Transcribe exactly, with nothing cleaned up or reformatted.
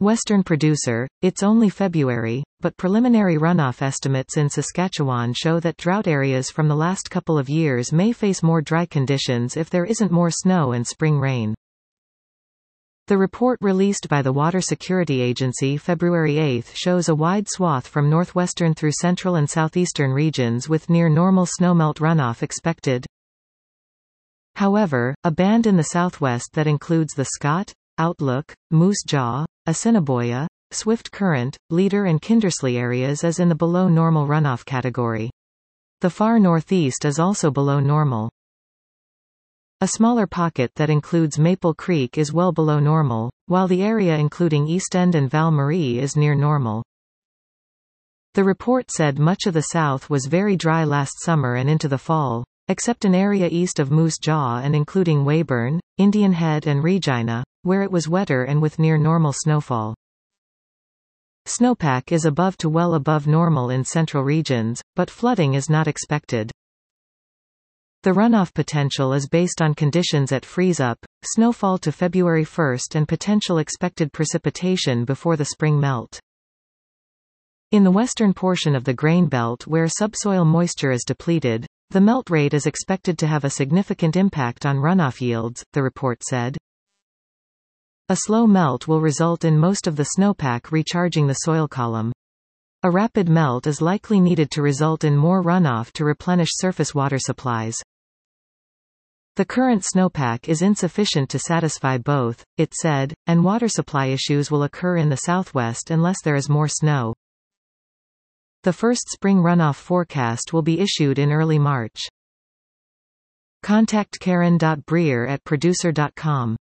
Western producer, it's only February, but preliminary runoff estimates in Saskatchewan show that drought areas from the last couple of years may face more dry conditions if there isn't more snow and spring rain. The report released by the Water Security Agency February eighth shows a wide swath from northwestern through central and southeastern regions with near-normal snowmelt runoff expected. However, a band in the southwest that includes the Scott, Outlook, Moose Jaw, Assiniboia, Swift Current, Leader and Kindersley areas is in the below normal runoff category. The far northeast is also below normal. A smaller pocket that includes Maple Creek is well below normal, while the area including East End and Val Marie is near normal. The report said much of the south was very dry last summer and into the fall, except an area east of Moose Jaw and including Weyburn, Indian Head and Regina, where it was wetter and with near-normal snowfall. Snowpack is above to well above normal in central regions, but flooding is not expected. The runoff potential is based on conditions at freeze-up, snowfall to February first and potential expected precipitation before the spring melt. In the western portion of the grain belt where subsoil moisture is depleted, the melt rate is expected to have a significant impact on runoff yields, the report said. A slow melt will result in most of the snowpack recharging the soil column. A rapid melt is likely needed to result in more runoff to replenish surface water supplies. The current snowpack is insufficient to satisfy both, it said, and water supply issues will occur in the southwest unless there is more snow. The first spring runoff forecast will be issued in early March. Contact Karen dot Breer at producer dot com.